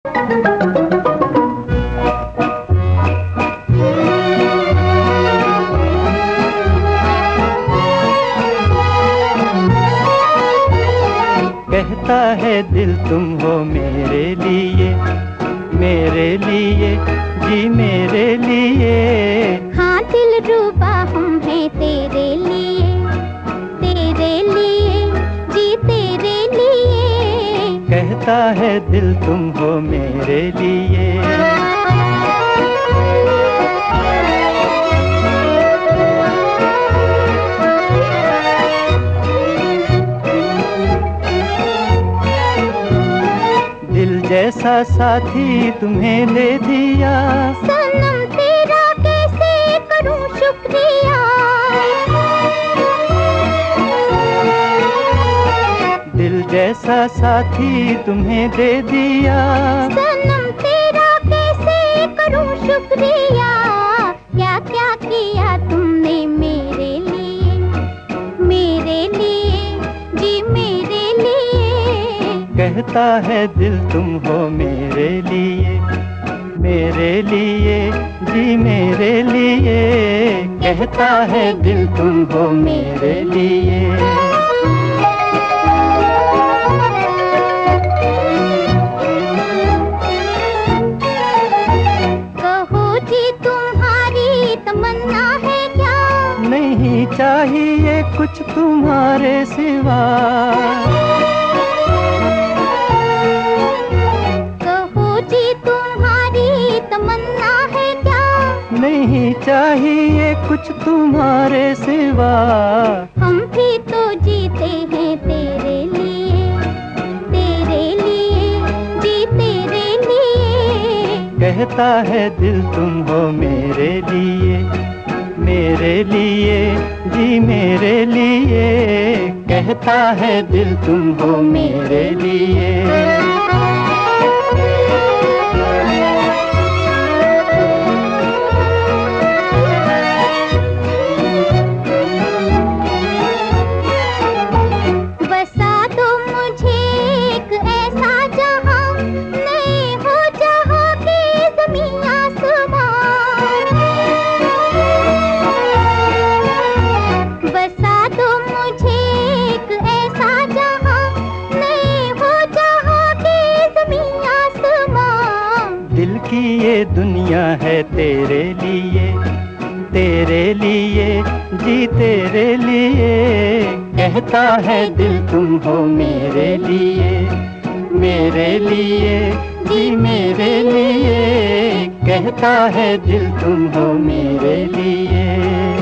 कहता है दिल तुम हो मेरे लिए, मेरे लिए, जी मेरे लिए। हाँ दिल रूबा हम हैं तेरे लिए, तेरे लिए, जी तेरे लिए। कहता है दिल तुम हो मेरे लिए। दिल जैसा साथी तुम्हें दे दिया, सनम तेरा कैसे करूं शुक्रिया। दिल जैसा साथी तुम्हें दे दिया, सनम तेरा कैसे करूं शुक्रिया। क्या क्या किया तुमने मेरे लिए, मेरे लिए, जी मेरे लिए। कहता है दिल तुम हो मेरे लिए, मेरे लिए, जी मेरे लिए। कहता है दिल तुम हो मेरे लिए। नहीं चाहिए कुछ तुम्हारे सिवा। कहो जी तुम्हारी तमन्ना है क्या? नहीं चाहिए कुछ तुम्हारे सिवा। हम भी तो जीते हैं तेरे लिए, तेरे लिए, जी तेरे लिए। कहता है दिल तुम हो मेरे लिए, मेरे लिए, जी मेरे लिए। कहता है दिल तुम हो मेरे लिए। बसा दो मुझे एक ऐसा जहां, नहीं हो जहां के ज़मीन आसमां। बसा दो मुझे एक ऐसा जहां, नहीं हो जहां के ज़मीन आसमां। दिल की ये दुनिया है तेरे लिए, तेरे लिए, जी तेरे लिए। कहता है दिल तुम हो मेरे लिए, मेरे लिए, जी मेरे लिए। कहता है दिल तुम हो मेरे लिए।